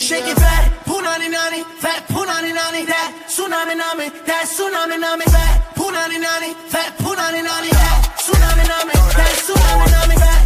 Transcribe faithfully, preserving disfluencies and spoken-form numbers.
Shake it fat, punani nani, fat punani nani, that tsunami nami, that tsunami nami, fat punani nani, fat punani nani, that tsunami nami, that tsunami nami, fat.